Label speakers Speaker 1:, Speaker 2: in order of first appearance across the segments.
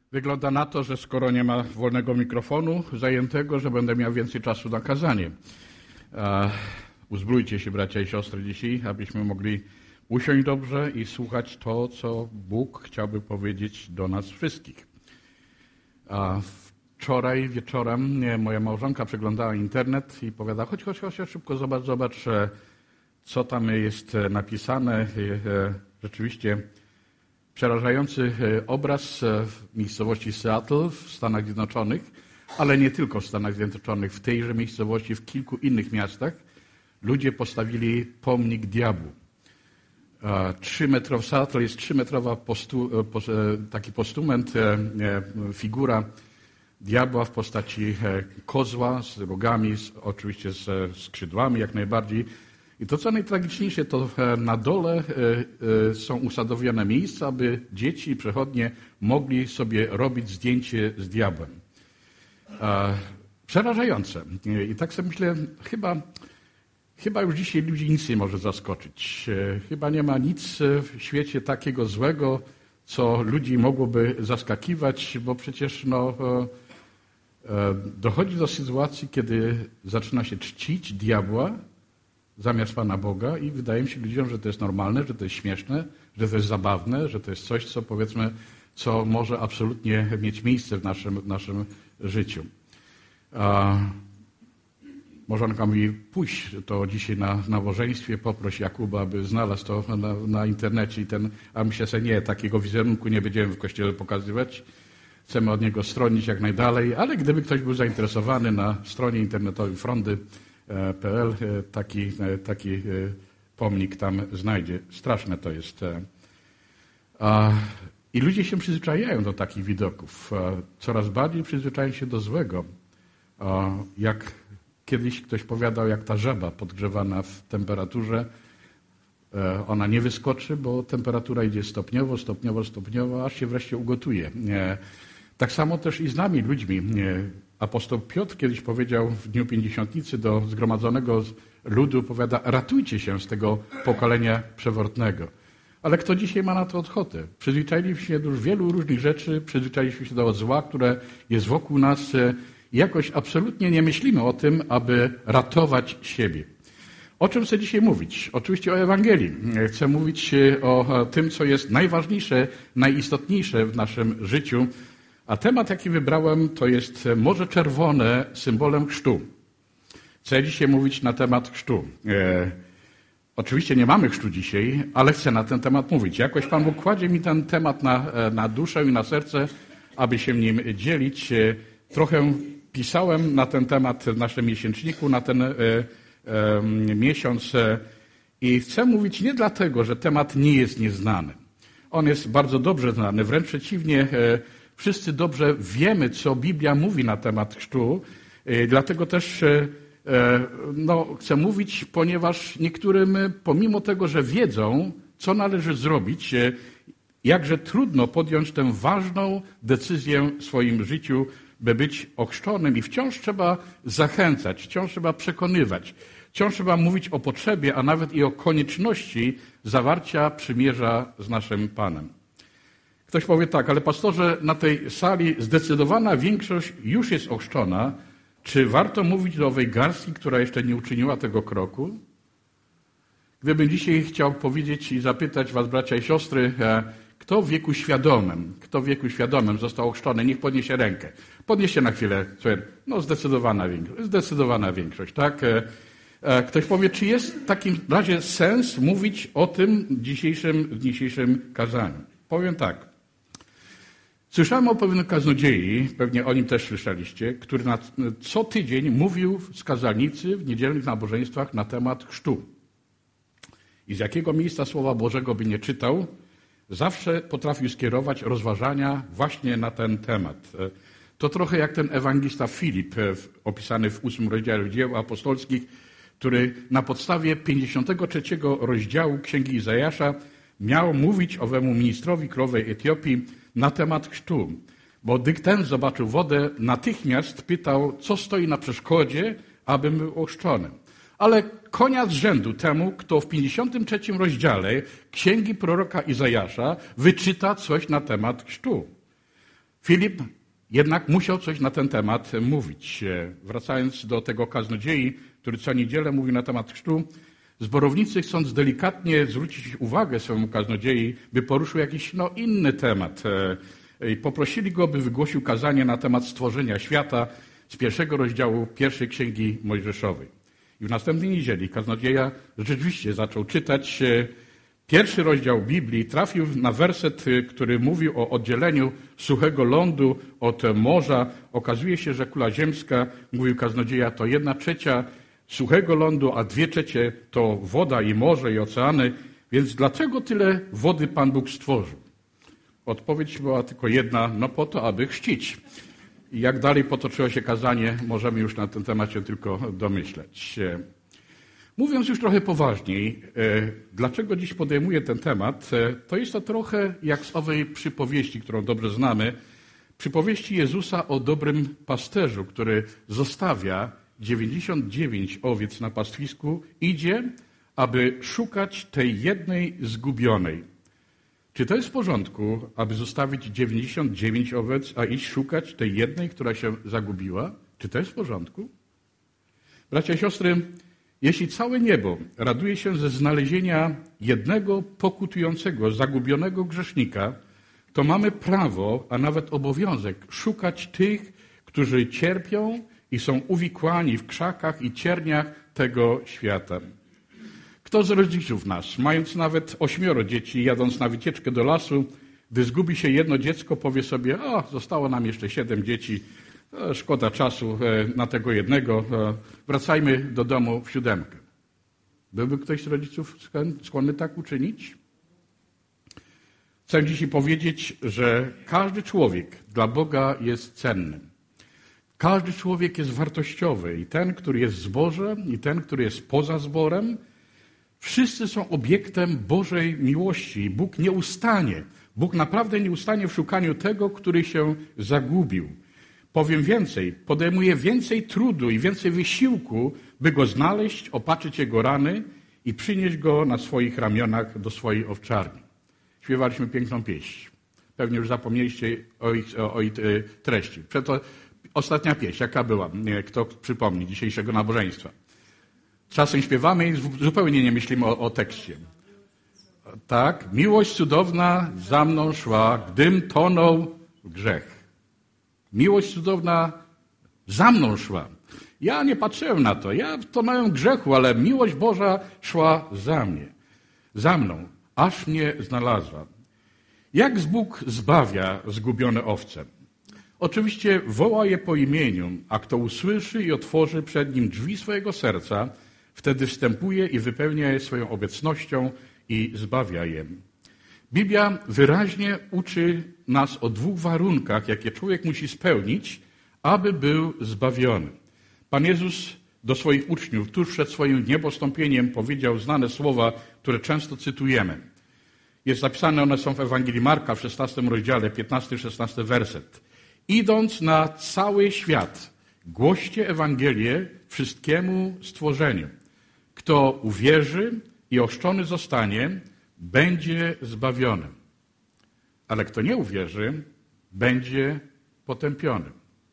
Speaker 1: Wygląda na to, że skoro nie ma wolnego mikrofonu zajętego, że będę miał więcej czasu na kazanie. Uzbrójcie się, bracia i siostry, dzisiaj, abyśmy mogli usiąść dobrze i słuchać to, co Bóg chciałby powiedzieć do nas wszystkich. Wczoraj wieczorem moja małżonka przeglądała internet i powiada, chodź, szybko zobacz, co tam jest napisane. Rzeczywiście przerażający obraz w miejscowości Seattle w Stanach Zjednoczonych, ale nie tylko w Stanach Zjednoczonych, w tejże miejscowości, w kilku innych miastach ludzie postawili pomnik diabłu. 3 metrowy, w Seattle jest 3-metrowa taki postument, figura diabła w postaci kozła z rogami, oczywiście z skrzydłami jak najbardziej. I to, co najtragiczniejsze, to na dole są usadowione miejsca, aby dzieci i przechodnie mogli sobie robić zdjęcie z diabłem. Przerażające. I tak sobie myślę, chyba już dzisiaj ludzi nic nie może zaskoczyć. Chyba nie ma nic w świecie takiego złego, co ludzi mogłoby zaskakiwać, bo przecież dochodzi do sytuacji, kiedy zaczyna się czcić diabła zamiast Pana Boga i wydaje mi się ludziom, że to jest normalne, że to jest śmieszne, że to jest zabawne, że to jest coś, co powiedzmy, co może absolutnie mieć miejsce w naszym życiu. Małżonka mówi, pójść to dzisiaj na nabożeństwie, poproś Jakuba, aby znalazł to na internecie a myślę sobie, nie, takiego wizerunku nie będziemy w kościele pokazywać. Chcemy od niego stronić jak najdalej, ale gdyby ktoś był zainteresowany, na stronie internetowej frondy.pl taki pomnik tam znajdzie. Straszne to jest. I ludzie się przyzwyczajają do takich widoków. Coraz bardziej przyzwyczajają się do złego. Jak kiedyś ktoś powiadał, jak ta żaba podgrzewana w temperaturze, ona nie wyskoczy, bo temperatura idzie stopniowo, aż się wreszcie ugotuje. Tak samo też i z nami, ludźmi. Apostoł Piotr kiedyś powiedział w Dniu Pięćdziesiątnicy do zgromadzonego ludu, powiada, ratujcie się z tego pokolenia przewrotnego. Ale kto dzisiaj ma na to ochotę? Przyzwyczailiśmy się do wielu różnych rzeczy, przyzwyczailiśmy się do zła, które jest wokół nas i jakoś absolutnie nie myślimy o tym, aby ratować siebie. O czym chcę dzisiaj mówić? Oczywiście o Ewangelii. Chcę mówić o tym, co jest najważniejsze, najistotniejsze w naszym życiu. A temat, jaki wybrałem, to jest Morze Czerwone, symbolem chrztu. Chcę dzisiaj mówić na temat chrztu. Oczywiście nie mamy chrztu dzisiaj, ale chcę na ten temat mówić. Jakoś Pan Bóg kładzie mi ten temat na duszę i na serce, aby się nim dzielić. Trochę pisałem na ten temat w naszym miesięczniku, na ten miesiąc i chcę mówić nie dlatego, że temat nie jest nieznany. On jest bardzo dobrze znany, wręcz przeciwnie, wszyscy dobrze wiemy, co Biblia mówi na temat chrztu, dlatego też chcę mówić, ponieważ niektórym, pomimo tego, że wiedzą, co należy zrobić, jakże trudno podjąć tę ważną decyzję w swoim życiu, by być ochrzczonym i wciąż trzeba zachęcać, wciąż trzeba przekonywać, wciąż trzeba mówić o potrzebie, a nawet i o konieczności zawarcia przymierza z naszym Panem. Ktoś powie tak, ale pastorze, na tej sali zdecydowana większość już jest ochrzczona. Czy warto mówić do owej garstki, która jeszcze nie uczyniła tego kroku? Gdybym dzisiaj chciał powiedzieć i zapytać was, bracia i siostry, kto w wieku świadomym został ochrzczony, niech podniesie rękę. Podnieście na chwilę, zdecydowana większość, tak? Ktoś powie, czy jest w takim razie sens mówić o tym w dzisiejszym kazaniu? Powiem tak. Słyszałem o pewnym kaznodziei, pewnie o nim też słyszeliście, który co tydzień mówił z kazalnicy w niedzielnych nabożeństwach na temat chrztu. I z jakiego miejsca Słowa Bożego by nie czytał, zawsze potrafił skierować rozważania właśnie na ten temat. To trochę jak ten ewangelista Filip, opisany w 8 rozdziale Dzieł Apostolskich, który na podstawie 53 rozdziału Księgi Izajasza miał mówić owemu ministrowi królowej Etiopii na temat chrztu. Bo gdy ten zobaczył wodę, natychmiast pytał, co stoi na przeszkodzie, abym był ochrzczony. Ale konia z rzędu temu, kto w 53 rozdziale Księgi proroka Izajasza wyczyta coś na temat chrztu. Filip jednak musiał coś na ten temat mówić. Wracając do tego kaznodziei, który co niedzielę mówił na temat chrztu, zborownicy, chcąc delikatnie zwrócić uwagę swojemu kaznodziei, by poruszył jakiś inny temat. I poprosili go, by wygłosił kazanie na temat stworzenia świata z 1 rozdziału pierwszej Księgi Mojżeszowej. I w następnej niedzieli kaznodzieja rzeczywiście zaczął czytać pierwszy rozdział Biblii, trafił na werset, który mówił o oddzieleniu suchego lądu od morza. Okazuje się, że kula ziemska, mówił kaznodzieja, to 1/3 suchego lądu, a 2/3 to woda i morze i oceany. Więc dlaczego tyle wody Pan Bóg stworzył? Odpowiedź była tylko jedna, po to, aby chrzcić. I jak dalej potoczyło się kazanie, możemy już na ten temat się tylko domyśleć. Mówiąc już trochę poważniej, dlaczego dziś podejmuję ten temat, to jest to trochę jak z owej przypowieści, którą dobrze znamy, przypowieści Jezusa o dobrym pasterzu, który zostawia 99 owiec na pastwisku, idzie, aby szukać tej jednej zgubionej. Czy to jest w porządku, aby zostawić 99 owiec, a iść szukać tej jednej, która się zagubiła? Czy to jest w porządku? Bracia i siostry, jeśli całe niebo raduje się ze znalezienia jednego pokutującego, zagubionego grzesznika, to mamy prawo, a nawet obowiązek szukać tych, którzy cierpią i są uwikłani w krzakach i cierniach tego świata. Kto z rodziców nas, mając nawet 8 dzieci, jadąc na wycieczkę do lasu, gdy zgubi się jedno dziecko, powie sobie, zostało nam jeszcze 7 dzieci, szkoda czasu na tego jednego, wracajmy do domu w 7. Byłby ktoś z rodziców skłonny tak uczynić? Chcę dzisiaj powiedzieć, że każdy człowiek dla Boga jest cenny. Każdy człowiek jest wartościowy i ten, który jest w zborze, i ten, który jest poza zborem, wszyscy są obiektem Bożej miłości. Bóg naprawdę nie ustanie w szukaniu tego, który się zagubił. Powiem więcej, podejmuje więcej trudu i więcej wysiłku, by go znaleźć, opatrzyć jego rany i przynieść go na swoich ramionach do swojej owczarni. Śpiewaliśmy piękną pieśń. Pewnie już zapomnieliście o jej treści. Ostatnia pieśń, jaka była? Kto przypomni dzisiejszego nabożeństwa? Czasem śpiewamy i zupełnie nie myślimy o tekście. Tak, miłość cudowna za mną szła, gdym tonął w grzech. Miłość cudowna za mną szła. Ja nie patrzyłem na to, ja tonąłem w grzechu, ale miłość Boża szła za mną, aż mnie znalazła. Jak Bóg zbawia zgubione owce? Oczywiście woła je po imieniu, a kto usłyszy i otworzy przed nim drzwi swojego serca, wtedy wstępuje i wypełnia je swoją obecnością i zbawia je. Biblia wyraźnie uczy nas o 2 warunkach, jakie człowiek musi spełnić, aby był zbawiony. Pan Jezus do swoich uczniów tuż przed swoim niebostąpieniem powiedział znane słowa, które często cytujemy. Jest napisane, one są w Ewangelii Marka w 16 rozdziale, 15-16 werset. Idąc na cały świat, głoście Ewangelię wszystkiemu stworzeniu. Kto uwierzy i ochrzczony zostanie, będzie zbawiony. Ale kto nie uwierzy, będzie potępiony.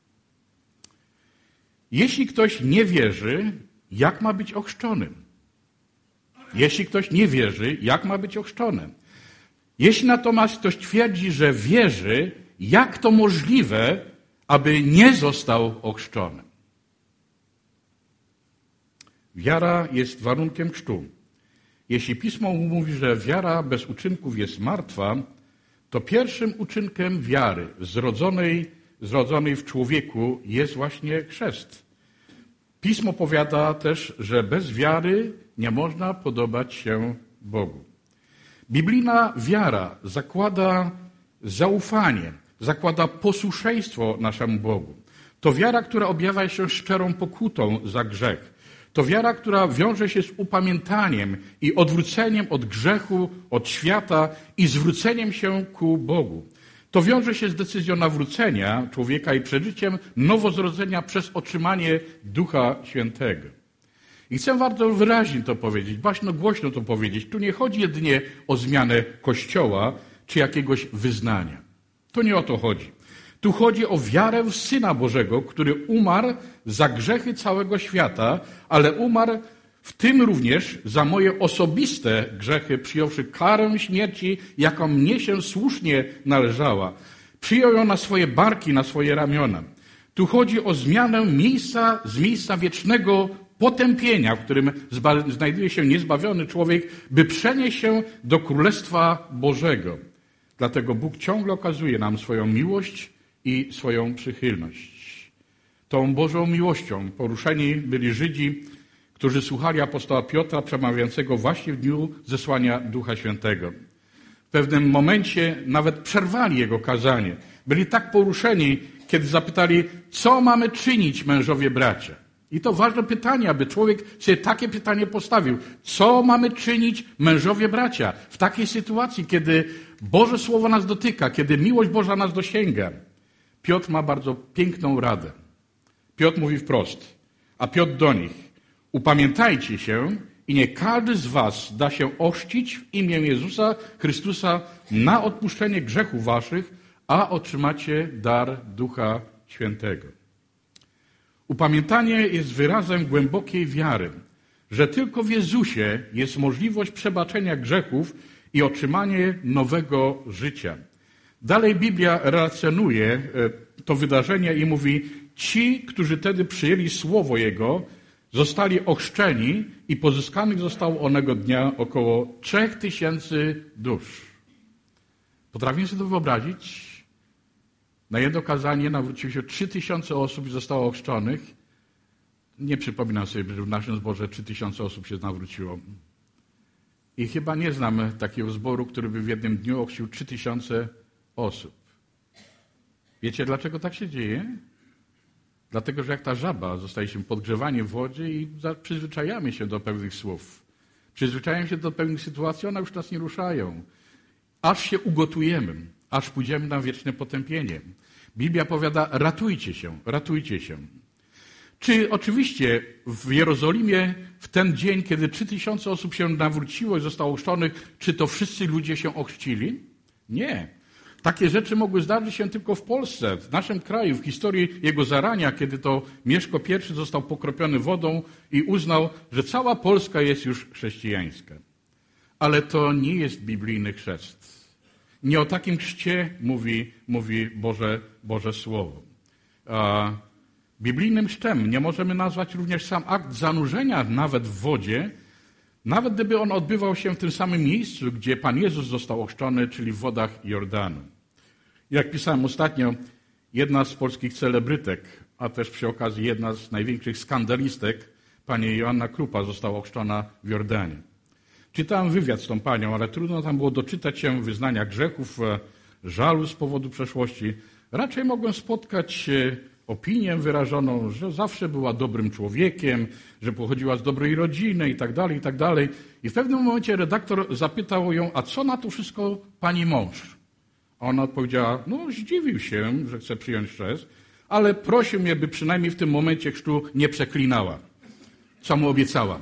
Speaker 1: Jeśli ktoś nie wierzy, jak ma być ochrzczony? Jeśli ktoś nie wierzy, jak ma być ochrzczony? Jeśli natomiast ktoś twierdzi, że wierzy, jak to możliwe, aby nie został ochrzczony? Wiara jest warunkiem chrztu. Jeśli Pismo mówi, że wiara bez uczynków jest martwa, to pierwszym uczynkiem wiary zrodzonej w człowieku jest właśnie chrzest. Pismo powiada też, że bez wiary nie można podobać się Bogu. Biblijna wiara zakłada zaufanie, zakłada posłuszeństwo naszemu Bogu. To wiara, która objawia się szczerą pokutą za grzech. To wiara, która wiąże się z upamiętaniem i odwróceniem od grzechu, od świata i zwróceniem się ku Bogu. To wiąże się z decyzją nawrócenia człowieka i przeżyciem nowozrodzenia przez otrzymanie Ducha Świętego. I chcę bardzo wyraźnie to powiedzieć, bardzo głośno to powiedzieć. Tu nie chodzi jedynie o zmianę Kościoła czy jakiegoś wyznania. To nie o to chodzi. Tu chodzi o wiarę w Syna Bożego, który umarł za grzechy całego świata, ale umarł w tym również za moje osobiste grzechy, przyjąwszy karę śmierci, jaka mnie się słusznie należała. Przyjął ją na swoje barki, na swoje ramiona. Tu chodzi o zmianę z miejsca wiecznego potępienia, w którym znajduje się niezbawiony człowiek, by przenieść się do Królestwa Bożego. Dlatego Bóg ciągle okazuje nam swoją miłość i swoją przychylność. Tą Bożą miłością poruszeni byli Żydzi, którzy słuchali apostoła Piotra przemawiającego właśnie w dniu zesłania Ducha Świętego. W pewnym momencie nawet przerwali jego kazanie. Byli tak poruszeni, kiedy zapytali, co mamy czynić, mężowie bracia? I to ważne pytanie, aby człowiek sobie takie pytanie postawił. Co mamy czynić, mężowie bracia? W takiej sytuacji, kiedy Boże Słowo nas dotyka, kiedy miłość Boża nas dosięga. Piotr ma bardzo piękną radę. Piotr mówi wprost, a Piotr do nich, upamiętajcie się i nie każdy z was da się ochrzcić w imię Jezusa Chrystusa na odpuszczenie grzechów waszych, a otrzymacie dar Ducha Świętego. Upamiętanie jest wyrazem głębokiej wiary, że tylko w Jezusie jest możliwość przebaczenia grzechów i otrzymanie nowego życia. Dalej Biblia relacjonuje to wydarzenie i mówi, ci, którzy wtedy przyjęli Słowo Jego, zostali ochrzczeni i pozyskanych zostało onego dnia około 3000 dusz. Potraficie sobie to wyobrazić? Na jedno kazanie nawróciło się 3000 osób i zostało ochrzczonych. Nie przypominam sobie, że w naszym zborze 3000 osób się nawróciło. I chyba nie znam takiego zboru, który by w jednym dniu ochrzcił 3000 osób. Wiecie, dlaczego tak się dzieje? Dlatego, że jak ta żaba zostaliśmy podgrzewani w wodzie i przyzwyczajamy się do pewnych słów. Przyzwyczajamy się do pewnych sytuacji, one już nas nie ruszają. Aż się ugotujemy, aż pójdziemy na wieczne potępienie. Biblia powiada, ratujcie się, ratujcie się. Czy oczywiście w Jerozolimie w ten dzień, kiedy 3000 osób się nawróciło i zostało ochrzczonych, czy to wszyscy ludzie się ochrzcili? Nie. Takie rzeczy mogły zdarzyć się tylko w Polsce, w naszym kraju, w historii jego zarania, kiedy to Mieszko I został pokropiony wodą i uznał, że cała Polska jest już chrześcijańska. Ale to nie jest biblijny chrzest. Nie o takim chrzcie mówi Boże Słowo. Biblijnym chrztem nie możemy nazwać również sam akt zanurzenia nawet w wodzie, nawet gdyby on odbywał się w tym samym miejscu, gdzie Pan Jezus został ochrzczony, czyli w wodach Jordanu. Jak pisałem ostatnio, jedna z polskich celebrytek, a też przy okazji jedna z największych skandalistek, pani Joanna Krupa, została ochrzczona w Jordanie. Czytałem wywiad z tą panią, ale trudno tam było doczytać się wyznania grzechów, żalu z powodu przeszłości. Raczej mogłem spotkać opinię wyrażoną, że zawsze była dobrym człowiekiem, że pochodziła z dobrej rodziny i tak dalej, i tak dalej. I w pewnym momencie redaktor zapytał ją, a co na to wszystko pani mąż? A ona odpowiedziała, no zdziwił się, że chce przyjąć chrzest, ale prosił mnie, by przynajmniej w tym momencie chrztu nie przeklinała, co mu obiecałam.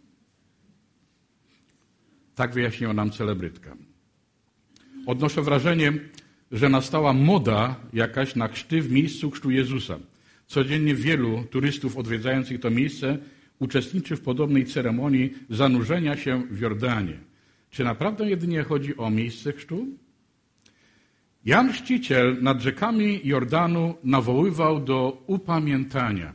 Speaker 1: Tak wyjaśniła nam celebrytka. Odnoszę wrażenie, że nastała moda jakaś na chrzty w miejscu chrztu Jezusa. Codziennie wielu turystów odwiedzających to miejsce uczestniczy w podobnej ceremonii zanurzenia się w Jordanie. Czy naprawdę jedynie chodzi o miejsce chrztu? Jan Chrzciciel nad rzekami Jordanu nawoływał do upamiętania.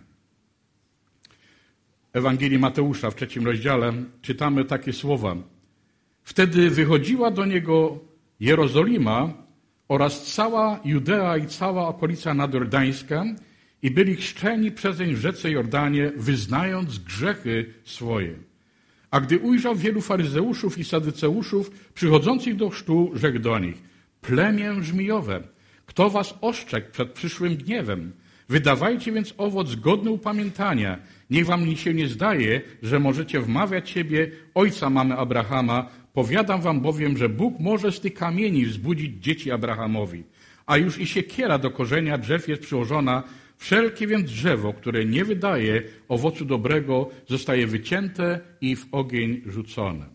Speaker 1: W Ewangelii Mateusza w 3 rozdziale czytamy takie słowa. Wtedy wychodziła do niego Jerozolima oraz cała Judea i cała okolica nadjordańska i byli chrzczeni przezeń w rzece Jordanie, wyznając grzechy swoje. A gdy ujrzał wielu faryzeuszów i sadyceuszów przychodzących do chrztu, rzekł do nich, plemię żmijowe, kto was ostrzegł przed przyszłym gniewem? Wydawajcie więc owoc godny upamiętania. Niech wam się nie zdaje, że możecie wmawiać siebie ojca mamy Abrahama. Powiadam wam bowiem, że Bóg może z tych kamieni wzbudzić dzieci Abrahamowi. A już i siekiera do korzenia drzew jest przyłożona. Wszelkie więc drzewo, które nie wydaje owocu dobrego, zostaje wycięte i w ogień rzucone.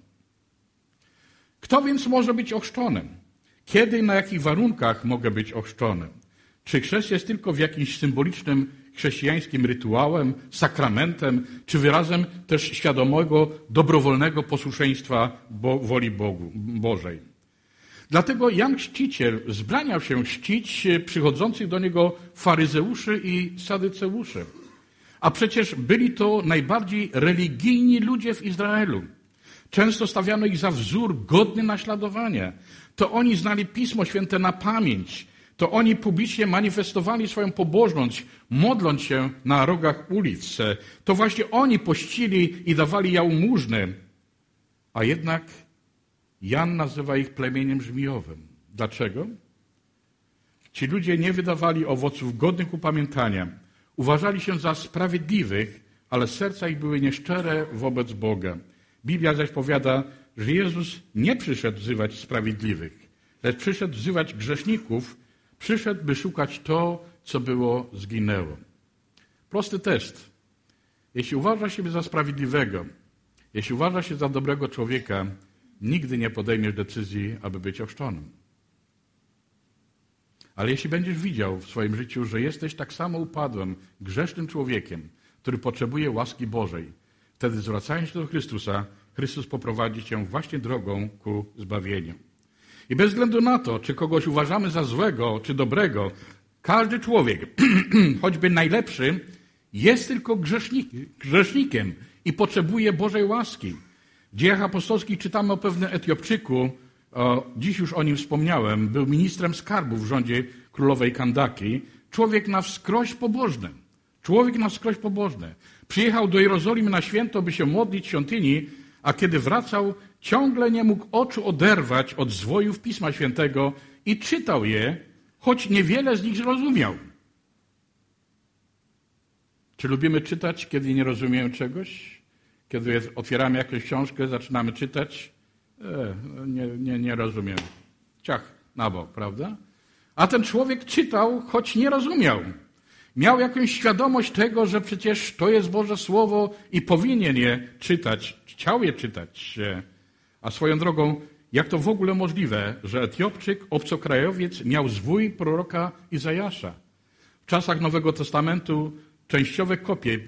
Speaker 1: Kto więc może być ochrzczonym? Kiedy i na jakich warunkach mogę być ochrzczony? Czy chrzest jest tylko w jakimś symbolicznym chrześcijańskim rytuałem, sakramentem, czy wyrazem też świadomego, dobrowolnego posłuszeństwa woli Bożej? Dlatego Jan Chrzciciel zbraniał się chrzcić przychodzących do niego faryzeuszy i sadyceuszy. A przecież byli to najbardziej religijni ludzie w Izraelu. Często stawiano ich za wzór godny naśladowania. To oni znali Pismo Święte na pamięć. To oni publicznie manifestowali swoją pobożność, modląc się na rogach ulic. To właśnie oni pościli i dawali jałmużnę. A jednak Jan nazywa ich plemieniem żmijowym. Dlaczego? Ci ludzie nie wydawali owoców godnych upamiętania. Uważali się za sprawiedliwych, ale serca ich były nieszczere wobec Boga. Biblia zaś powiada, że Jezus nie przyszedł wzywać sprawiedliwych, lecz przyszedł wzywać grzeszników, przyszedł, by szukać to, co było zginęło. Prosty test. Jeśli uważasz siebie za sprawiedliwego, jeśli uważasz się za dobrego człowieka, nigdy nie podejmiesz decyzji, aby być ochrzczonym. Ale jeśli będziesz widział w swoim życiu, że jesteś tak samo upadłym, grzesznym człowiekiem, który potrzebuje łaski Bożej, wtedy zwracając się do Chrystusa, Chrystus poprowadzi cię właśnie drogą ku zbawieniu. I bez względu na to, czy kogoś uważamy za złego, czy dobrego, każdy człowiek, choćby najlepszy, jest tylko grzesznikiem i potrzebuje Bożej łaski. W Dziejach Apostolskich czytamy o pewnym Etiopczyku, dziś już o nim wspomniałem, był ministrem skarbu w rządzie królowej Kandaki, człowiek na wskroś pobożny. Przyjechał do Jerozolimy na święto, by się modlić w świątyni, a kiedy wracał, ciągle nie mógł oczu oderwać od zwojów Pisma Świętego i czytał je, choć niewiele z nich zrozumiał. Czy lubimy czytać, kiedy nie rozumiemy czegoś? Kiedy otwieramy jakąś książkę, zaczynamy czytać? Nie rozumiem. Ciach, na bok, prawda? A ten człowiek czytał, choć nie rozumiał. Miał jakąś świadomość tego, że przecież to jest Boże Słowo i powinien je czytać. Chciał je czytać. A swoją drogą, jak to w ogóle możliwe, że Etiopczyk, obcokrajowiec, miał zwój proroka Izajasza? W czasach Nowego Testamentu częściowe kopie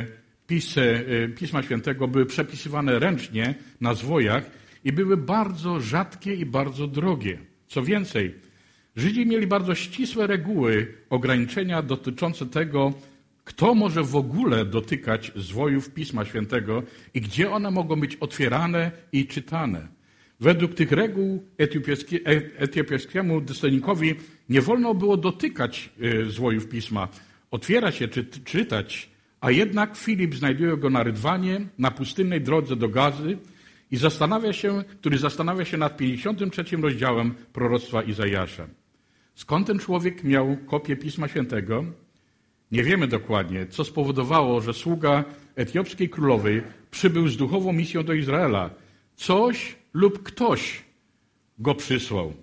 Speaker 1: Pisma Świętego były przepisywane ręcznie na zwojach i były bardzo rzadkie i bardzo drogie. Co więcej, Żydzi mieli bardzo ścisłe reguły, ograniczenia dotyczące tego, kto może w ogóle dotykać zwojów Pisma Świętego i gdzie one mogą być otwierane i czytane. Według tych reguł etiopijskiemu dostojnikowi nie wolno było dotykać zwojów Pisma, otwierać je czy czytać, a jednak Filip znajduje go na rydwanie, na pustynnej drodze do Gazy i który zastanawia się nad 53 rozdziałem proroctwa Izajasza. Skąd ten człowiek miał kopię Pisma Świętego? Nie wiemy dokładnie, co spowodowało, że sługa etiopskiej królowej przybył z duchową misją do Izraela. Coś lub ktoś go przysłał.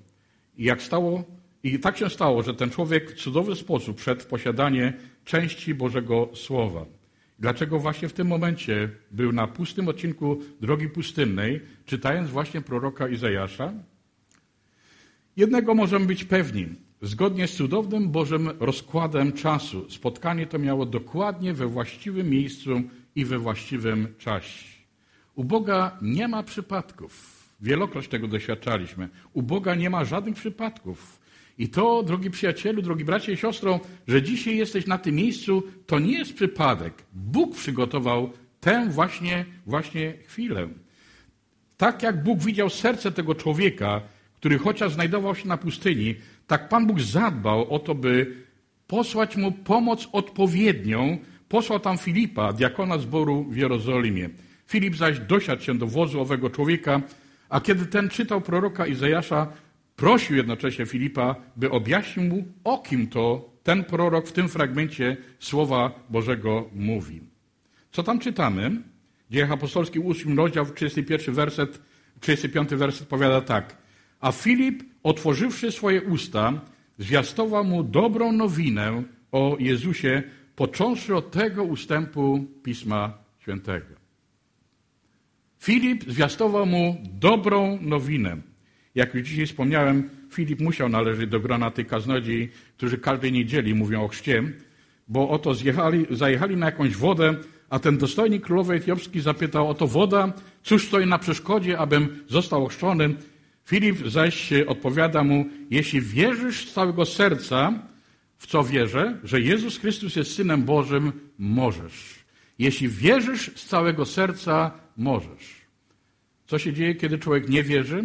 Speaker 1: I tak się stało, że ten człowiek w cudowny sposób wszedł w posiadanie części Bożego Słowa. Dlaczego właśnie w tym momencie był na pustym odcinku drogi pustynnej, czytając właśnie proroka Izajasza? Jednego możemy być pewni. Zgodnie z cudownym Bożym rozkładem czasu spotkanie to miało dokładnie we właściwym miejscu i we właściwym czasie. U Boga nie ma przypadków. Wielokroć tego doświadczaliśmy. U Boga nie ma żadnych przypadków. I to, drogi przyjacielu, drogi bracie i siostro, że dzisiaj jesteś na tym miejscu, to nie jest przypadek. Bóg przygotował tę właśnie chwilę. Tak jak Bóg widział serce tego człowieka, który chociaż znajdował się na pustyni, tak Pan Bóg zadbał o to, by posłać mu pomoc odpowiednią. Posłał tam Filipa, diakona zboru w Jerozolimie. Filip zaś dosiadł się do wozu owego człowieka, a kiedy ten czytał proroka Izajasza, prosił jednocześnie Filipa, by objaśnił mu, o kim to ten prorok w tym fragmencie Słowa Bożego mówi. Co tam czytamy? W Dziejach Apostolskich 8 rozdział, 35 werset powiada tak. A Filip, otworzywszy swoje usta, zwiastował mu dobrą nowinę o Jezusie, począwszy od tego ustępu Pisma Świętego. Filip zwiastował mu dobrą nowinę. Jak już dzisiaj wspomniałem, Filip musiał należeć do grona tych kaznodziei, którzy każdej niedzieli mówią o chrzcie, bo oto zajechali na jakąś wodę, a ten dostojnik królowy etiopski zapytał, oto woda, cóż stoi na przeszkodzie, abym został ochrzczony? Filip zaś odpowiada mu, jeśli wierzysz z całego serca, w co wierzę, że Jezus Chrystus jest Synem Bożym, możesz. Jeśli wierzysz z całego serca, możesz. Co się dzieje, kiedy człowiek nie wierzy?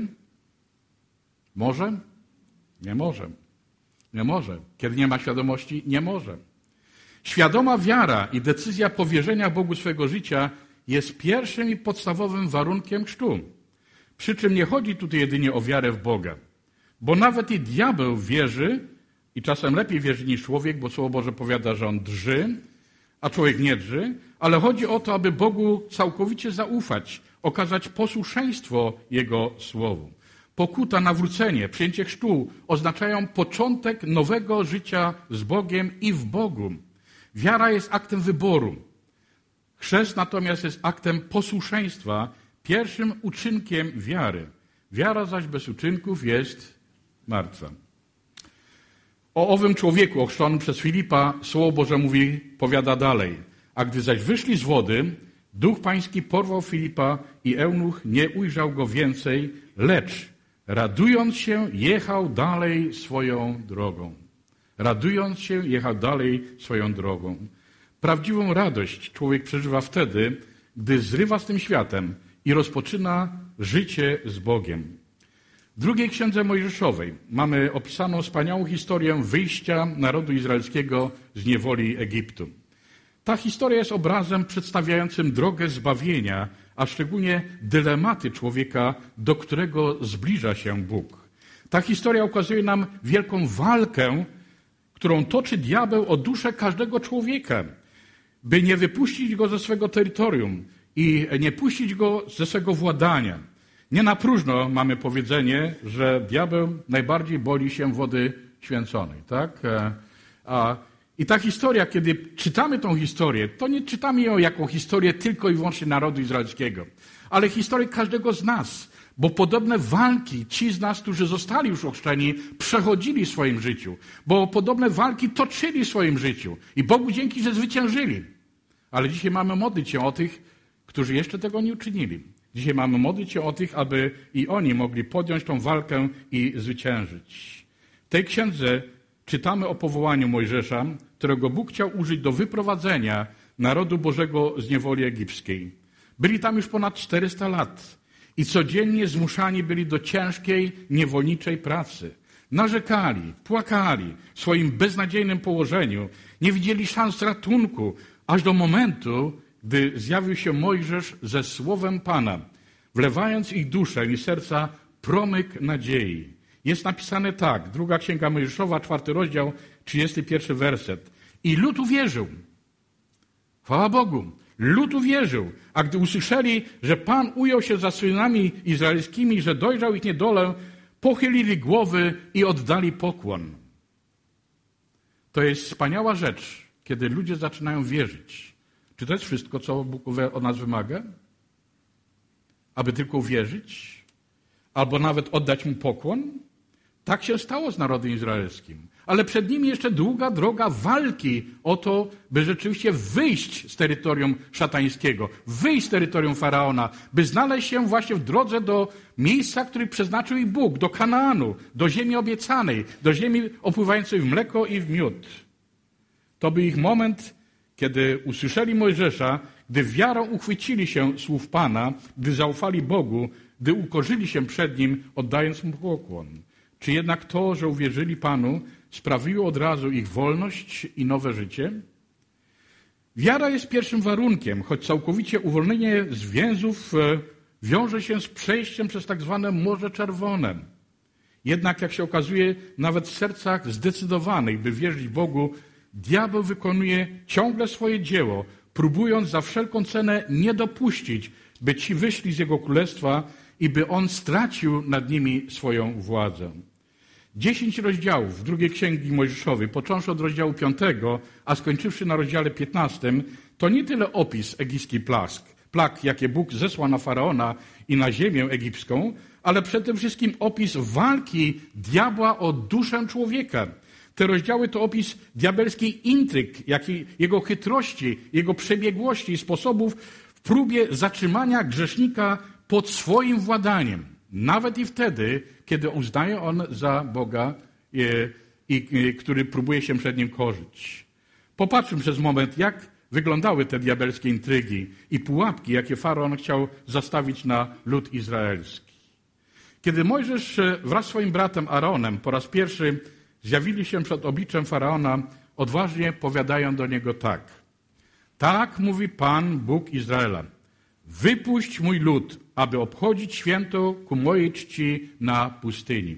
Speaker 1: Może? Nie może. Nie może. Kiedy nie ma świadomości? Nie może. Świadoma wiara i decyzja powierzenia Bogu swojego życia jest pierwszym i podstawowym warunkiem chrztu. Przy czym nie chodzi tutaj jedynie o wiarę w Boga. Bo nawet i diabeł wierzy, i czasem lepiej wierzy niż człowiek, bo Słowo Boże powiada, że on drży, a człowiek nie drży, ale chodzi o to, aby Bogu całkowicie zaufać, okazać posłuszeństwo Jego Słowu. Pokuta, nawrócenie, przyjęcie chrztu oznaczają początek nowego życia z Bogiem i w Bogu. Wiara jest aktem wyboru. Chrzest natomiast jest aktem posłuszeństwa, pierwszym uczynkiem wiary. Wiara zaś bez uczynków jest martwa. O owym człowieku ochrzczonym przez Filipa Słowo Boże powiada dalej. A gdy zaś wyszli z wody, Duch Pański porwał Filipa i eunuch nie ujrzał go więcej, lecz radując się jechał dalej swoją drogą. Radując się jechał dalej swoją drogą. Prawdziwą radość człowiek przeżywa wtedy, gdy zrywa z tym światem i rozpoczyna życie z Bogiem. W drugiej księdze Mojżeszowej mamy opisaną wspaniałą historię wyjścia narodu izraelskiego z niewoli Egiptu. Ta historia jest obrazem przedstawiającym drogę zbawienia, a szczególnie dylematy człowieka, do którego zbliża się Bóg. Ta historia ukazuje nam wielką walkę, którą toczy diabeł o duszę każdego człowieka, by nie wypuścić go ze swego terytorium i nie puścić go ze swego władania. Nie na próżno mamy powiedzenie, że diabeł najbardziej boi się wody święconej. Tak? I ta historia, kiedy czytamy tą historię, to nie czytamy ją jako historię tylko i wyłącznie narodu izraelskiego, ale historię każdego z nas, bo podobne walki ci z nas, którzy zostali już ochrzczeni, przechodzili w swoim życiu, bo podobne walki toczyli w swoim życiu i Bogu dzięki, że zwyciężyli. Ale dzisiaj mamy modlić się o tych, którzy jeszcze tego nie uczynili. Dzisiaj mamy modlić się o tych, aby i oni mogli podjąć tą walkę i zwyciężyć. W tej księdze czytamy o powołaniu Mojżesza, którego Bóg chciał użyć do wyprowadzenia narodu Bożego z niewoli egipskiej. Byli tam już ponad 400 lat i codziennie zmuszani byli do ciężkiej, niewolniczej pracy. Narzekali, płakali w swoim beznadziejnym położeniu, nie widzieli szans ratunku, aż do momentu, gdy zjawił się Mojżesz ze słowem Pana, wlewając ich duszę i serca promyk nadziei. Jest napisane tak, 2 Księga Mojżeszowa, 4 rozdział, 31 werset. I lud uwierzył. Chwała Bogu. Lud uwierzył. A gdy usłyszeli, że Pan ujął się za synami izraelskimi, że dojrzał ich niedolę, pochylili głowy i oddali pokłon. To jest wspaniała rzecz, kiedy ludzie zaczynają wierzyć. Czy to jest wszystko, co Bóg od nas wymaga? Aby tylko uwierzyć? Albo nawet oddać Mu pokłon? Tak się stało z narodem izraelskim. Ale przed nimi jeszcze długa droga walki o to, by rzeczywiście wyjść z terytorium szatańskiego, wyjść z terytorium Faraona, by znaleźć się właśnie w drodze do miejsca, który przeznaczył ich Bóg, do Kanaanu, do ziemi obiecanej, do ziemi opływającej w mleko i w miód. To był ich moment, kiedy usłyszeli Mojżesza, gdy wiarą uchwycili się słów Pana, gdy zaufali Bogu, gdy ukorzyli się przed Nim, oddając Mu pokłon. Czy jednak to, że uwierzyli Panu, sprawiło od razu ich wolność i nowe życie? Wiara jest pierwszym warunkiem, choć całkowicie uwolnienie z więzów wiąże się z przejściem przez tak zwane Morze Czerwone. Jednak, jak się okazuje, nawet w sercach zdecydowanych, by wierzyć Bogu, diabeł wykonuje ciągle swoje dzieło, próbując za wszelką cenę nie dopuścić, by ci wyszli z Jego królestwa i by On stracił nad nimi swoją władzę. 10 rozdziałów drugiej Księgi Mojżeszowej, począwszy od rozdziału 5, a skończywszy na rozdziale 15, to nie tyle opis egipskich plag, jakie Bóg zesłał na Faraona i na ziemię egipską, ale przede wszystkim opis walki diabła o duszę człowieka. Te rozdziały to opis diabelskiej intryg, jego chytrości, jego przebiegłości i sposobów w próbie zatrzymania grzesznika pod swoim władaniem. Nawet i wtedy, kiedy uznaje on za Boga, który próbuje się przed nim korzyć. Popatrzmy przez moment, jak wyglądały te diabelskie intrygi i pułapki, jakie Faraon chciał zastawić na lud izraelski. Kiedy Mojżesz wraz z swoim bratem Aaronem po raz pierwszy zjawili się przed obliczem Faraona, odważnie powiadają do niego tak. Tak mówi Pan, Bóg Izraela. Wypuść mój lud, aby obchodzić święto ku mojej czci na pustyni.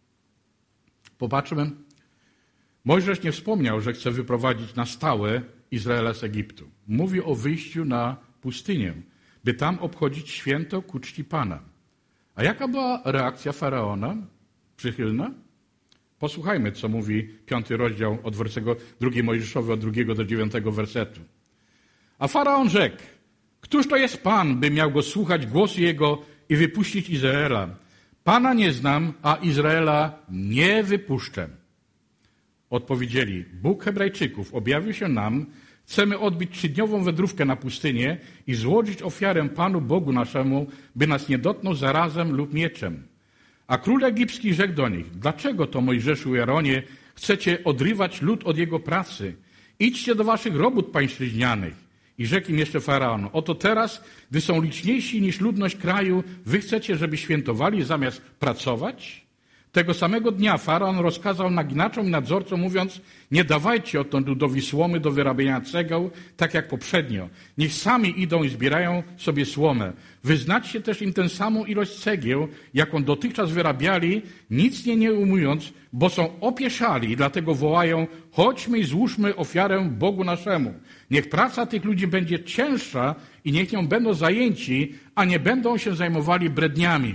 Speaker 1: Popatrzmy. Mojżesz nie wspomniał, że chce wyprowadzić na stałe Izraela z Egiptu. Mówi o wyjściu na pustynię, by tam obchodzić święto ku czci Pana. A jaka była reakcja Faraona? Przychylna? Posłuchajmy, co mówi 5 rozdział od wersetu 2 Mojżeszowy od 2 do 9 wersetu. A Faraon rzekł, któż to jest Pan, by miał go słuchać głosu jego i wypuścić Izraela? Pana nie znam, a Izraela nie wypuszczę. Odpowiedzieli, Bóg Hebrajczyków objawił się nam, chcemy odbyć 3-dniową wędrówkę na pustynię i złożyć ofiarę Panu Bogu naszemu, by nas nie dotknął zarazem lub mieczem. A król egipski rzekł do nich, dlaczego to Mojżeszu i Aaronie chcecie odrywać lud od jego pracy? Idźcie do waszych robót pańszczyźnianych. I rzekł im jeszcze Faraon, oto teraz, gdy są liczniejsi niż ludność kraju, wy chcecie, żeby świętowali zamiast pracować? Tego samego dnia Faraon rozkazał naginaczom i nadzorcom, mówiąc, nie dawajcie odtąd ludowi słomy do wyrabiania cegieł, tak jak poprzednio. Niech sami idą i zbierają sobie słomę. Wyznaczcie też im tę samą ilość cegieł, jaką dotychczas wyrabiali, nic nie ujmując, bo są opieszali i dlatego wołają, chodźmy i złóżmy ofiarę Bogu naszemu. Niech praca tych ludzi będzie cięższa i niech nią będą zajęci, a nie będą się zajmowali bredniami.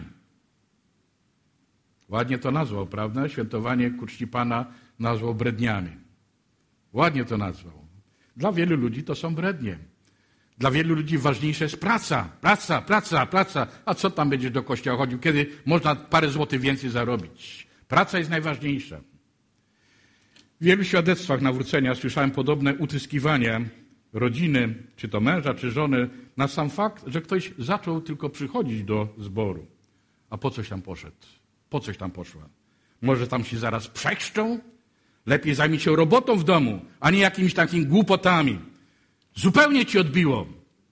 Speaker 1: Ładnie to nazwał, prawda? Świętowanie ku czci Pana nazwał bredniami. Ładnie to nazwał. Dla wielu ludzi to są brednie. Dla wielu ludzi ważniejsza jest praca. Praca. A co tam będziesz do kościoła chodził, kiedy można parę złotych więcej zarobić? Praca jest najważniejsza. W wielu świadectwach nawrócenia słyszałem podobne utyskiwania rodziny, czy to męża, czy żony, na sam fakt, że ktoś zaczął tylko przychodzić do zboru. A po coś tam poszedł? Po coś tam poszła? Może tam się zaraz przechrzczą? Lepiej zajmij się robotą w domu, a nie jakimiś takimi głupotami. Zupełnie ci odbiło.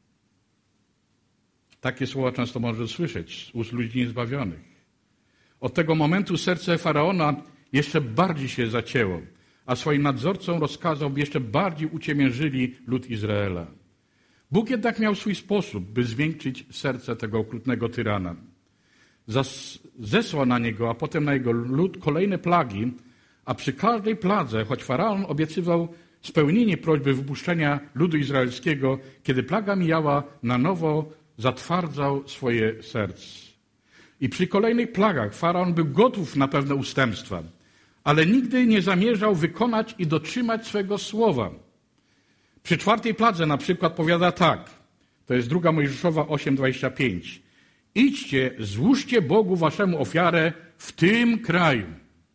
Speaker 1: Takie słowa często możesz słyszeć z ust ludzi niezbawionych. Od tego momentu serce Faraona jeszcze bardziej się zacięło, a swoim nadzorcom rozkazał, by jeszcze bardziej uciemiężyli lud Izraela. Bóg jednak miał swój sposób, by zmiękczyć serce tego okrutnego tyrana. Zesłał na niego, a potem na jego lud kolejne plagi, a przy każdej pladze, choć Faraon obiecywał spełnienie prośby wypuszczenia ludu izraelskiego, kiedy plaga mijała, na nowo zatwardzał swoje serce. I przy kolejnych plagach Faraon był gotów na pewne ustępstwa, ale nigdy nie zamierzał wykonać i dotrzymać swego słowa. Przy 4. pladze na przykład powiada tak, to jest 2 Mojżeszowa 8:25. Idźcie, złóżcie Bogu waszemu ofiarę w tym kraju.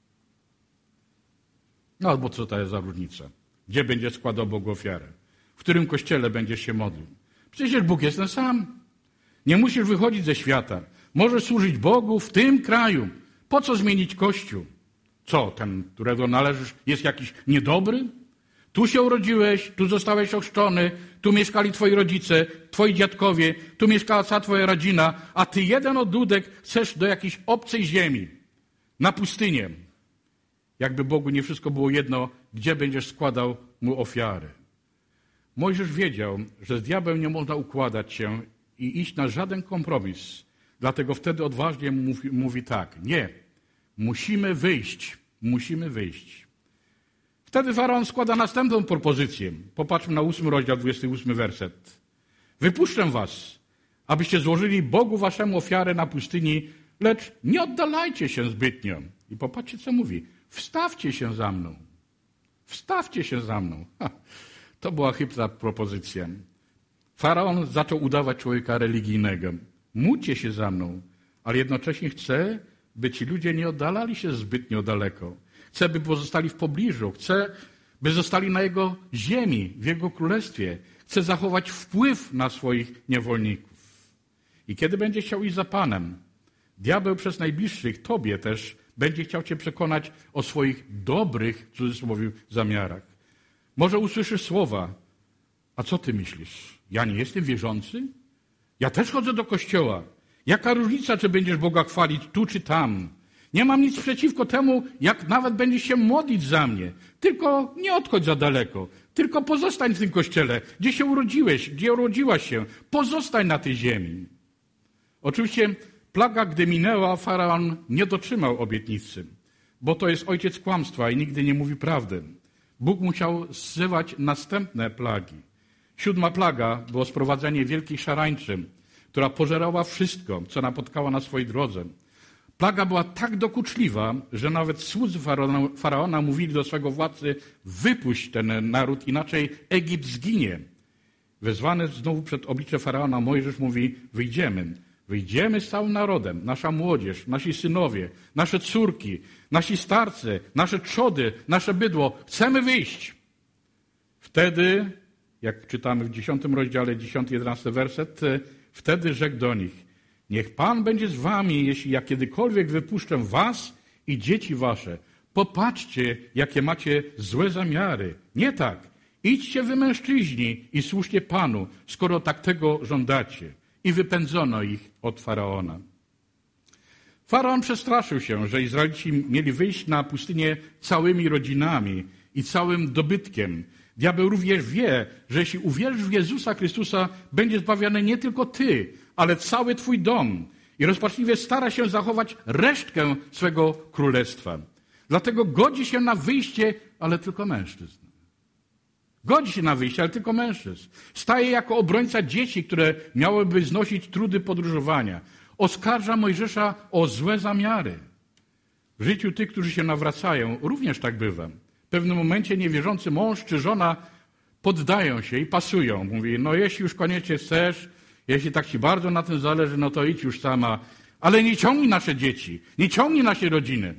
Speaker 1: No albo co to jest za różnica? Gdzie będziesz składał Bogu ofiarę? W którym kościele będziesz się modlił? Przecież Bóg jest ten sam. Nie musisz wychodzić ze świata. Możesz służyć Bogu w tym kraju. Po co zmienić Kościół? Co, ten, którego należysz, jest jakiś niedobry? Tu się urodziłeś, tu zostałeś ochrzczony, tu mieszkali twoi rodzice, twoi dziadkowie, tu mieszkała cała twoja rodzina, a ty jeden odludek chcesz do jakiejś obcej ziemi, na pustynię. Jakby Bogu nie wszystko było jedno, gdzie będziesz składał mu ofiary. Mojżesz wiedział, że z diabłem nie można układać się i iść na żaden kompromis. Dlatego wtedy odważnie mówi tak, nie, musimy wyjść. Wtedy Faraon składa następną propozycję. Popatrzmy na 8 rozdział, 28 werset. Wypuszczę was, abyście złożyli Bogu waszemu ofiarę na pustyni, lecz nie oddalajcie się zbytnio. I popatrzcie, co mówi. Wstawcie się za mną. To była chytra propozycja. Faraon zaczął udawać człowieka religijnego. Módlcie się za mną, ale jednocześnie chce, by ci ludzie nie oddalali się zbytnio daleko. Chce, by pozostali w pobliżu. Chce, by zostali na jego ziemi, w jego królestwie. Chce zachować wpływ na swoich niewolników. I kiedy będzie chciał iść za Panem, diabeł przez najbliższych, tobie też, będzie chciał cię przekonać o swoich dobrych, w cudzysłowie, zamiarach. Może usłyszysz słowa: a co ty myślisz? Ja nie jestem wierzący? Ja też chodzę do kościoła. Jaka różnica, czy będziesz Boga chwalić tu czy tam? Nie mam nic przeciwko temu, jak nawet będziesz się modlić za mnie. Tylko nie odchodź za daleko. Tylko pozostań w tym kościele, gdzie się urodziłeś, gdzie urodziłaś się. Pozostań na tej ziemi. Oczywiście plaga, gdy minęła, Faraon nie dotrzymał obietnicy, bo to jest ojciec kłamstwa i nigdy nie mówi prawdy. Bóg musiał zsyłać następne plagi. 7. plaga było sprowadzenie wielkiej szarańczy, która pożerała wszystko, co napotkała na swojej drodze. Plaga była tak dokuczliwa, że nawet słudzy Faraona mówili do swego władcy: wypuść ten naród, inaczej Egipt zginie. Wezwany znowu przed oblicze Faraona, Mojżesz mówi: wyjdziemy z całym narodem, nasza młodzież, nasi synowie, nasze córki, nasi starcy, nasze trzody, nasze bydło. Chcemy wyjść. Wtedy, jak czytamy w 10 rozdziale, 10-11 werset, wtedy rzekł do nich: niech Pan będzie z wami, jeśli ja kiedykolwiek wypuszczę was i dzieci wasze. Popatrzcie, jakie macie złe zamiary. Nie tak. Idźcie wy, mężczyźni, i służcie Panu, skoro tak tego żądacie. I wypędzono ich od Faraona. Faraon przestraszył się, że Izraelici mieli wyjść na pustynię całymi rodzinami i całym dobytkiem. Diabeł również wie, że jeśli uwierzysz w Jezusa Chrystusa, będzie zbawiony nie tylko ty, ale cały twój dom. I rozpaczliwie stara się zachować resztkę swego królestwa. Dlatego godzi się na wyjście, ale tylko mężczyzn. Godzi się na wyjście, ale tylko mężczyzn. Staje jako obrońca dzieci, które miałyby znosić trudy podróżowania. Oskarża Mojżesza o złe zamiary. W życiu tych, którzy się nawracają, również tak bywa. W pewnym momencie niewierzący mąż czy żona poddają się i pasują. Mówi: no jeśli już koniecznie chcesz, jeśli tak ci bardzo na tym zależy, no to idź już sama. Ale nie ciągnij nasze dzieci, nie ciągnij naszej rodziny.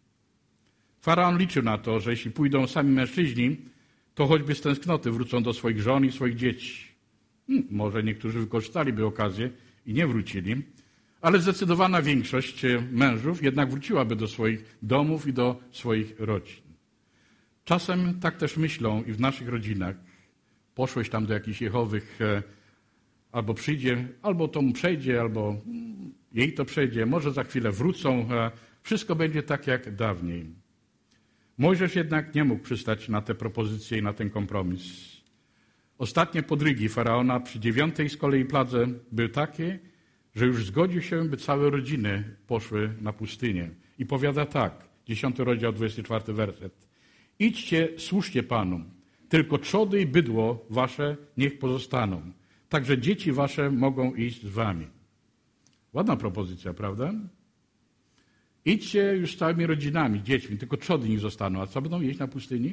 Speaker 1: Faraon liczył na to, że jeśli pójdą sami mężczyźni, to choćby z tęsknoty wrócą do swoich żon i swoich dzieci. Może niektórzy wykorzystaliby okazję i nie wrócili, ale zdecydowana większość mężów jednak wróciłaby do swoich domów i do swoich rodzin. Czasem tak też myślą i w naszych rodzinach. Poszłeś tam do jakichś Jehowych, albo przyjdzie, albo to mu przejdzie, albo jej to przejdzie, może za chwilę wrócą, wszystko będzie tak jak dawniej. Mojżesz jednak nie mógł przystać na te propozycje i na ten kompromis. Ostatnie podrygi Faraona przy 9. z kolei pladze były takie, że już zgodził się, by całe rodziny poszły na pustynię. I powiada tak, 10 rozdział, 24 werset. Idźcie, służcie Panu, tylko trzody i bydło wasze niech pozostaną. Także dzieci wasze mogą iść z wami. Ładna propozycja, prawda? Idźcie już z całymi rodzinami, dziećmi, tylko trzody niech zostaną. A co będą jeść na pustyni?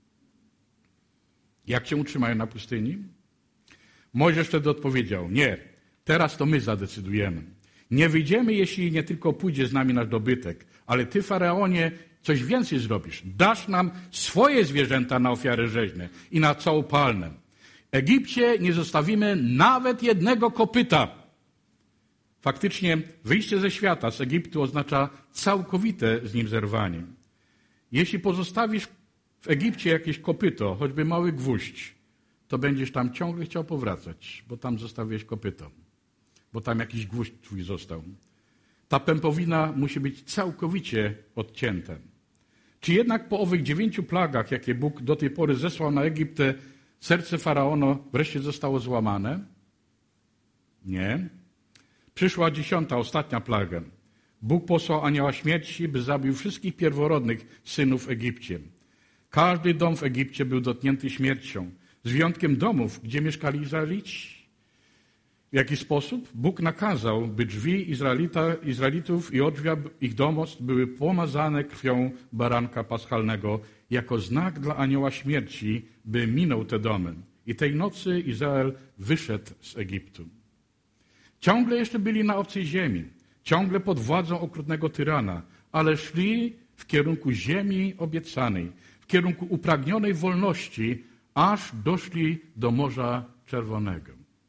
Speaker 1: Jak się utrzymają na pustyni? Mojżesz wtedy odpowiedział: nie, teraz to my zadecydujemy. Nie wyjdziemy, jeśli nie tylko pójdzie z nami nasz dobytek, ale ty, Faraonie, coś więcej zrobisz. Dasz nam swoje zwierzęta na ofiary rzeźne i na całopalne. W Egipcie nie zostawimy nawet jednego kopyta. Faktycznie wyjście ze świata, z Egiptu, oznacza całkowite z nim zerwanie. Jeśli pozostawisz w Egipcie jakieś kopyto, choćby mały gwóźdź, to będziesz tam ciągle chciał powracać, bo tam zostawiłeś kopyto, bo tam jakiś gwóźdź twój został. Ta pępowina musi być całkowicie odcięta. Czy jednak po owych 9 plagach, jakie Bóg do tej pory zesłał na Egipt, serce Faraona wreszcie zostało złamane? Nie. Przyszła 10., ostatnia plaga. Bóg posłał anioła śmierci, by zabił wszystkich pierworodnych synów w Egipcie. Każdy dom w Egipcie był dotknięty śmiercią, z wyjątkiem domów, gdzie mieszkali Izraelici. W jaki sposób? Bóg nakazał, by drzwi Izraelitów i odrzwia ich domostw były pomazane krwią baranka paschalnego jako znak dla anioła śmierci, by minął te domy. I tej nocy Izrael wyszedł z Egiptu. Ciągle jeszcze byli na obcej ziemi, ciągle pod władzą okrutnego tyrana, ale szli w kierunku ziemi obiecanej, w kierunku upragnionej wolności, aż doszli do Morza Czerwonego.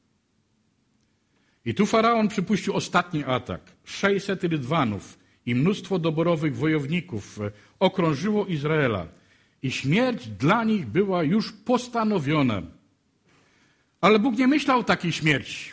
Speaker 1: I tu faraon przypuścił ostatni atak. 600 rydwanów i mnóstwo doborowych wojowników okrążyło Izraela i śmierć dla nich była już postanowiona. Ale Bóg nie myślał o takiej śmierci.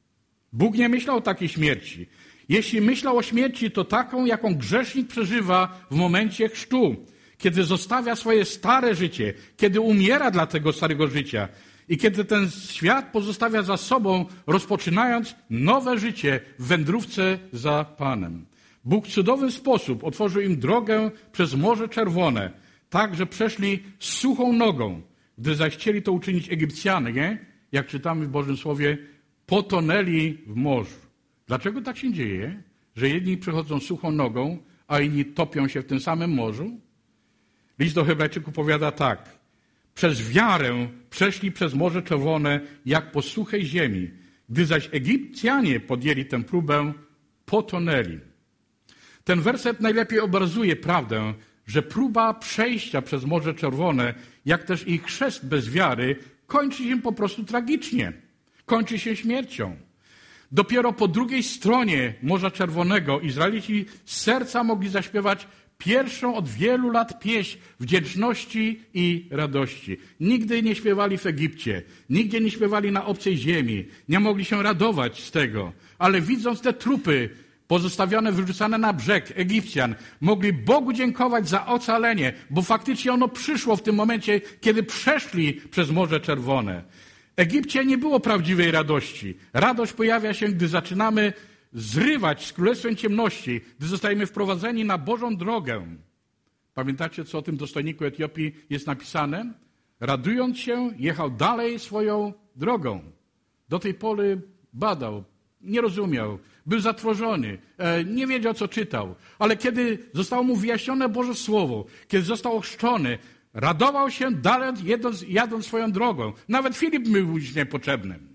Speaker 1: Bóg nie myślał o takiej śmierci. Jeśli myślał o śmierci, to taką, jaką grzesznik przeżywa w momencie chrztu, kiedy zostawia swoje stare życie, kiedy umiera dla tego starego życia i kiedy ten świat pozostawia za sobą, rozpoczynając nowe życie w wędrówce za Panem. Bóg w cudowny sposób otworzył im drogę przez Morze Czerwone, tak, że przeszli z suchą nogą. Gdy zaś chcieli to uczynić Egipcjanie, jak czytamy w Bożym Słowie, potonęli w morzu. Dlaczego tak się dzieje, że jedni przechodzą suchą nogą, a inni topią się w tym samym morzu? List do Hebrajczyków powiada tak. Przez wiarę przeszli przez Morze Czerwone jak po suchej ziemi. Gdy zaś Egipcjanie podjęli tę próbę, potonęli. Ten werset najlepiej obrazuje prawdę, że próba przejścia przez Morze Czerwone, jak też ich chrzest bez wiary, kończy się po prostu tragicznie. Kończy się śmiercią. Dopiero po drugiej stronie Morza Czerwonego Izraelici z serca mogli zaśpiewać pierwszą od wielu lat pieśń wdzięczności i radości. Nigdy nie śpiewali w Egipcie, nigdzie nie śpiewali na obcej ziemi, nie mogli się radować z tego, ale widząc te trupy pozostawione, wyrzucane na brzeg Egipcjan, mogli Bogu dziękować za ocalenie, bo faktycznie ono przyszło w tym momencie, kiedy przeszli przez Morze Czerwone. Egipcie nie było prawdziwej radości. Radość pojawia się, gdy zaczynamy zrywać z królestwem ciemności, gdy zostajemy wprowadzeni na Bożą drogę. Pamiętacie, co o tym dostojniku Etiopii jest napisane? Radując się, jechał dalej swoją drogą. Do tej pory badał, nie rozumiał, był zatrwożony, nie wiedział, co czytał. Ale kiedy zostało mu wyjaśnione Boże Słowo, kiedy został ochrzczony, radował się dalej, jadąc swoją drogą. Nawet Filip był już niepotrzebnym.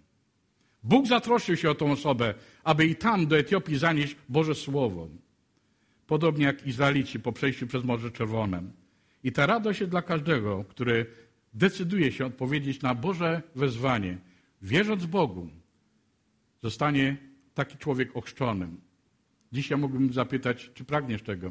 Speaker 1: Bóg zatroszczył się o tą osobę, aby i tam do Etiopii zanieść Boże Słowo. Podobnie jak Izraelici po przejściu przez Morze Czerwone. I ta radość jest dla każdego, który decyduje się odpowiedzieć na Boże wezwanie. Wierząc Bogu, zostanie taki człowiek ochrzczony. Dzisiaj mógłbym zapytać, czy pragniesz tego?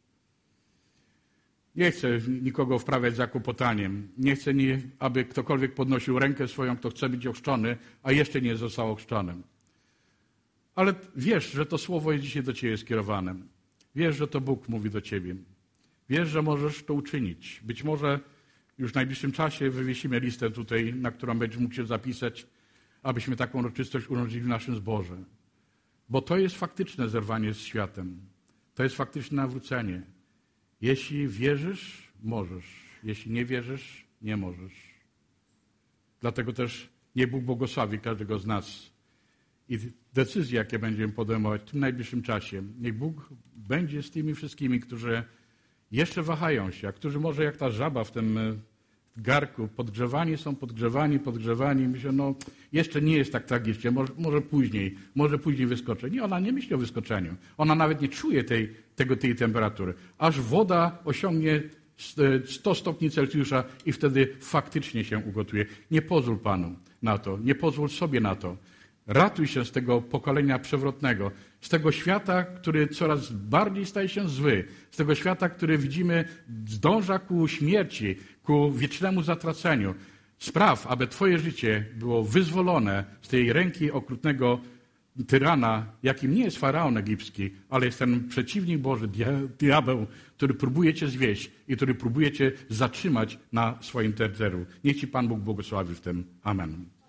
Speaker 1: Nie chcę nikogo wprawiać za kłopotaniem. Nie chcę, aby ktokolwiek podnosił rękę swoją, kto chce być ochrzczony, a jeszcze nie został ochrzczonym. Ale wiesz, że to słowo jest dzisiaj do ciebie skierowane. Wiesz, że to Bóg mówi do ciebie. Wiesz, że możesz to uczynić. Być może już w najbliższym czasie wywiesimy listę tutaj, na którą będziesz mógł się zapisać, abyśmy taką uroczystość urządzili w naszym zborze. Bo to jest faktyczne zerwanie z światem. To jest faktyczne nawrócenie. Jeśli wierzysz, możesz. Jeśli nie wierzysz, nie możesz. Dlatego też niech Bóg błogosławi każdego z nas. I decyzje, jakie będziemy podejmować w tym najbliższym czasie, niech Bóg będzie z tymi wszystkimi, którzy jeszcze wahają się, a którzy może jak ta żaba w tym garku, podgrzewani są, podgrzewani. Myślą, jeszcze nie jest tak tragicznie, może później wyskoczę. Nie, ona nie myśli o wyskoczeniu. Ona nawet nie czuje tej temperatury. Aż woda osiągnie 100 stopni Celsjusza i wtedy faktycznie się ugotuje. Nie pozwól Panu na to, nie pozwól sobie na to. Ratuj się z tego pokolenia przewrotnego, z tego świata, który coraz bardziej staje się zły, z tego świata, który widzimy zdąża ku śmierci, ku wiecznemu zatraceniu. Spraw, aby twoje życie było wyzwolone z tej ręki okrutnego tyrana, jakim nie jest faraon egipski, ale jest ten przeciwnik Boży, diabeł, który próbuje cię zwieść i który próbuje cię zatrzymać na swoim terceru. Niech ci Pan Bóg błogosławi w tym. Amen.